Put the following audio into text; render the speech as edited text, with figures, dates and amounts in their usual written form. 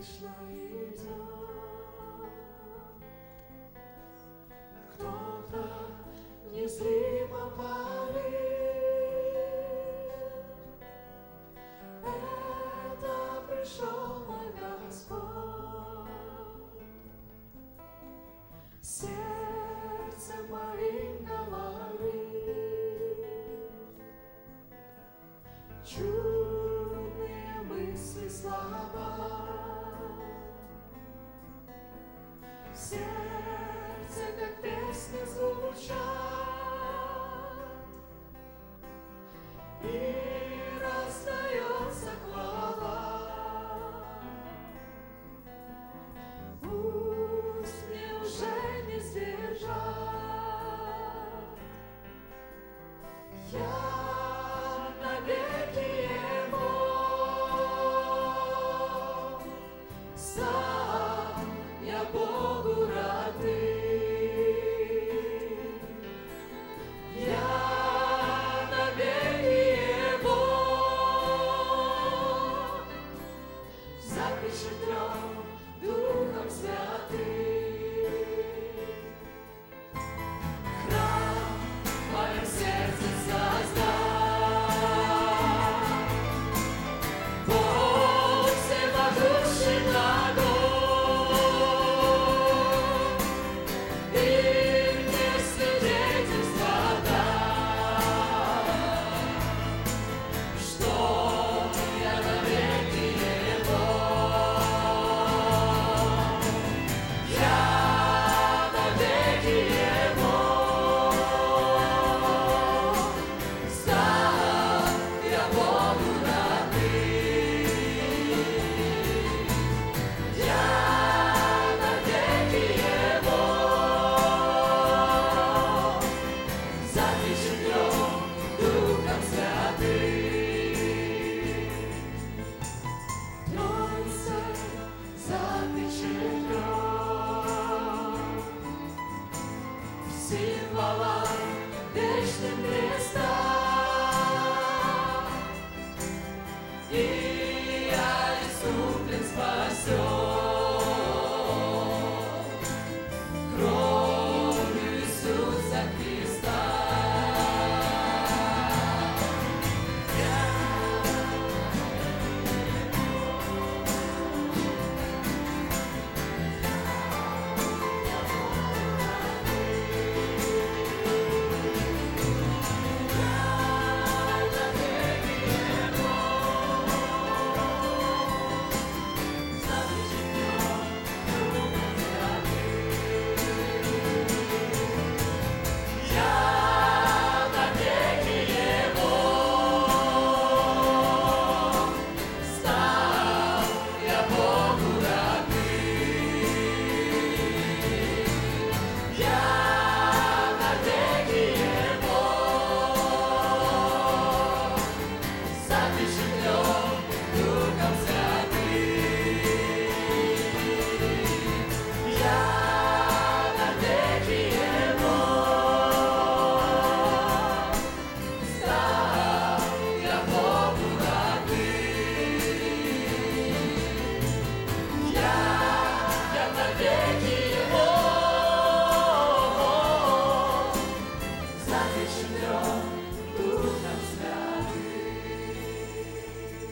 слышно идет. Кто-то незримо парит. Это пришел мой Господь. Сердце моим говорит. Чудные мысли, слова в сердце, как песни звучат, и раздается хвала. Пусть мне уже не сдержать. Я навеки Его, сам я Богу родный. Я навеки Его, запечатлен Духом Святым. Храм в моем сердце создай. Бог всемогущий огонь, и мне свидетельство дай, что я навеки Его. Я навеки Его, сам я Богу родный. Я навеки Его, запечатлен Духом Святым. Троице запечатлен в символах вечным креста. И я искуплен, спасен.